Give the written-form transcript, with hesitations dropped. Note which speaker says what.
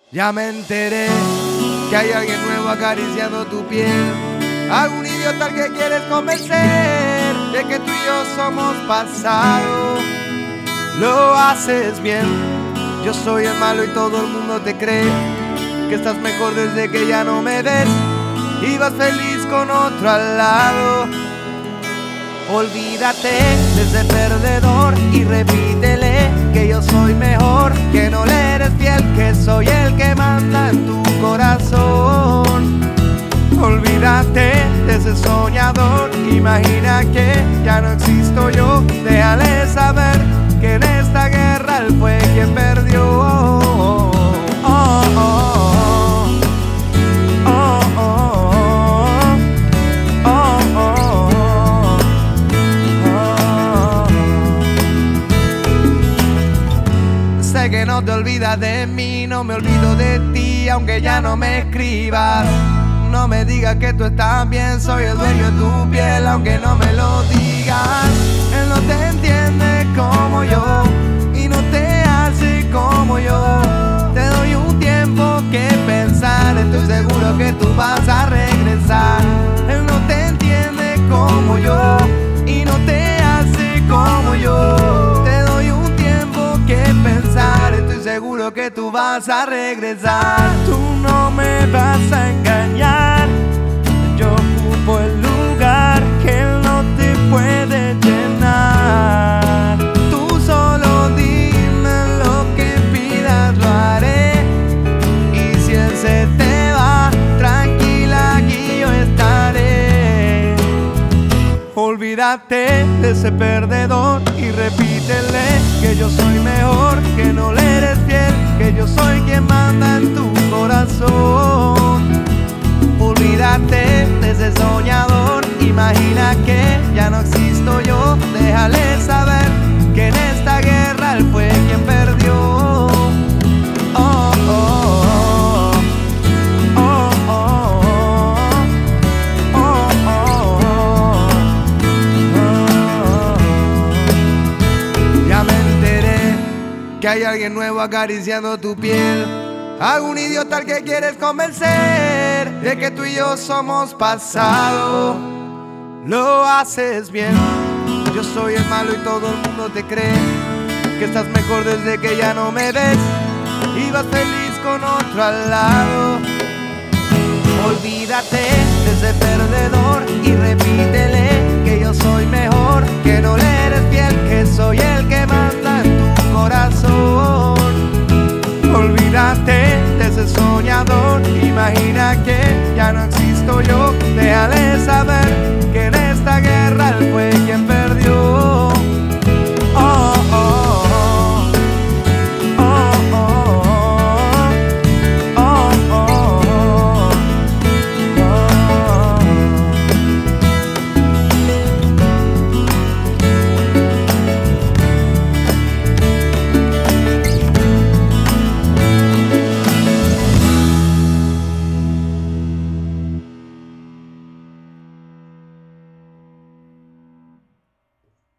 Speaker 1: Ya me enteré que hay alguien nuevo acariciando tu piel. Algún idiota al que quieres convencer de que tú y yo somos pasado. Lo haces bien, yo soy el malo y todo el mundo te cree que estás mejor desde que ya no me ves y vas feliz con otro al lado. Olvídate de ese perdedor y repítele que yo soy mejor, que no le eres fiel, que soy el que manda en tu corazón. Olvídate de ese soñador, imagina que ya no existo yo. Déjale saber que en esta guerra él fue quien perdió. Sé que no te olvidas de mí, no me olvido de ti, aunque ya no me escribas. No me digas que tú estás bien, soy el dueño de tu piel, aunque no me lo digas. Él no te entiende como yo y no te hace como yo. Te doy un tiempo que pensar, estoy seguro que tú vas a regresar. Él no te entiende como yo y no te hace como yo. Te doy un tiempo que pensar, estoy seguro que tú vas a regresar. Tú no me vas a engañar, yo ocupo el lugar que él no te puede llenar. Tú solo dime lo que pidas, lo haré. Y si él se te va, tranquila, aquí yo estaré. Olvídate de ese perdedor y repítele que yo soy mejor, que no le eres fiel, que yo soy quien manda en tu corazón. Olvídate de ese soñador, imagina que ya no existo yo. Déjale saber que en esta guerra él fue quien perdió. Oh, oh, oh, oh, oh, oh, oh, oh. Ya me enteré que hay alguien nuevo acariciando tu piel. Algún idiota al que quieres convencer de que tú y yo somos pasado. Lo haces bien, yo soy el malo y todo el mundo te cree que estás mejor desde que ya no me ves y vas feliz con otro al lado. Olvídate de ese perdedor y repítele que yo soy mejor, que no le eres fiel, que soy el que manda en tu corazón. Olvídate de ese soñador, imagina que ya no existo yo. Déjale saber que en esta guerra él fue